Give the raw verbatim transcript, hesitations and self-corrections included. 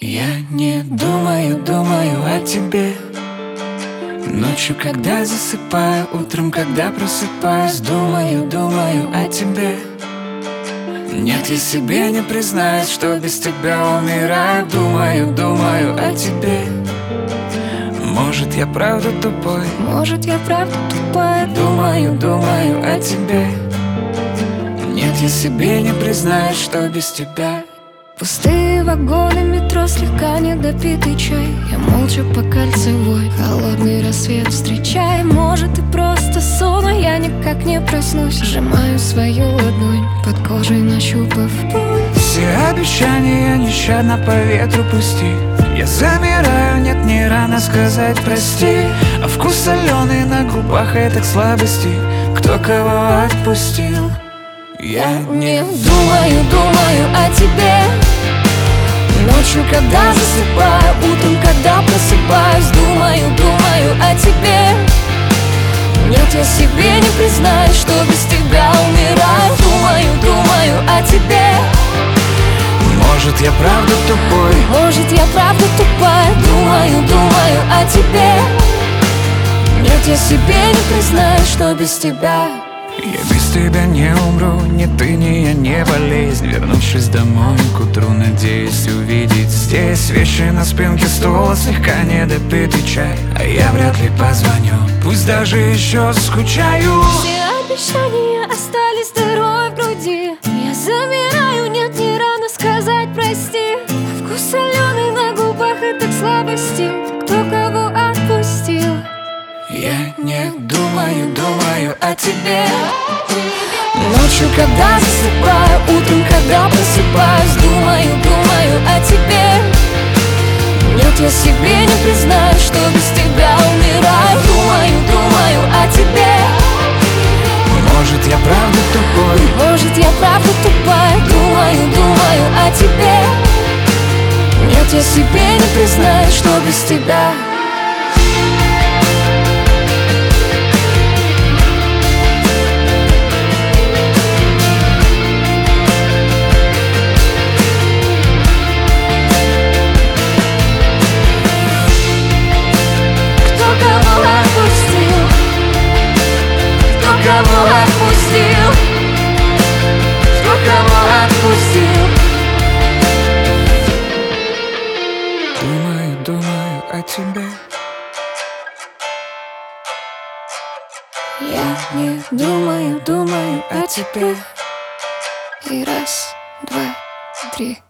Я не думаю, думаю о тебе. Ночью, когда засыпаю, утром, когда просыпаюсь, думаю, думаю о тебе. Нет, я себе не признаюсь, что без тебя умираю. Думаю, думаю о тебе. Может, я правда тупой, может, я правда тупая. Думаю, думаю о тебе. Нет, я себе не признаюсь, что без тебя. Пустые вагоны, метро, слегка недопитый чай. Я молча по кольцевой, холодный рассвет встречай. Может, и просто сон, а я никак не проснусь. Сжимаю свою ладонь, под кожей нащупав пульс. Все обещания нещадно по ветру пусти. Я замираю, нет, не рано сказать прости. А вкус соленый на губах — это к слабости. Кто кого отпустил? Я не думаю, думаю о тебе. Ночью, когда засыпаю, утром, когда просыпаюсь, думаю, думаю о тебе. Нет, я себе не признаюсь, что без тебя умираю. Думаю, думаю о тебе. Может, я правда тупой, может, я правда тупая. Думаю, думаю о тебе. Нет, я себе не признаюсь, что без тебя. Я без тебя не умру, ни ты, ни я, не болезнь. Вернувшись домой к утру, надеюсь увидеть здесь вещи на спинке стула, слегка недопитый чай. А я вряд ли позвоню, пусть даже еще скучаю. Все обещания остались дырой в груди. Я замираю, нет, не рано сказать прости. Вкус соленый на губах — это к слабости. Кто кого отпустил? Я не думаю, думаю о тебе. Ночью, когда засыпаю, утром, когда просыпаюсь, думаю, думаю о тебе. Нет, я себе не признаюсь, что без тебя умираю. Думаю, думаю о тебе. Может, я правда тупой, может, я правда тупая. Думаю, думаю о тебе. Нет, я себе не признаюсь, что без тебя. кого отпустил? Кто кого отпустил? Думаю, думаю о тебе. Я не думаю, думаю о тебе. И раз, два, три.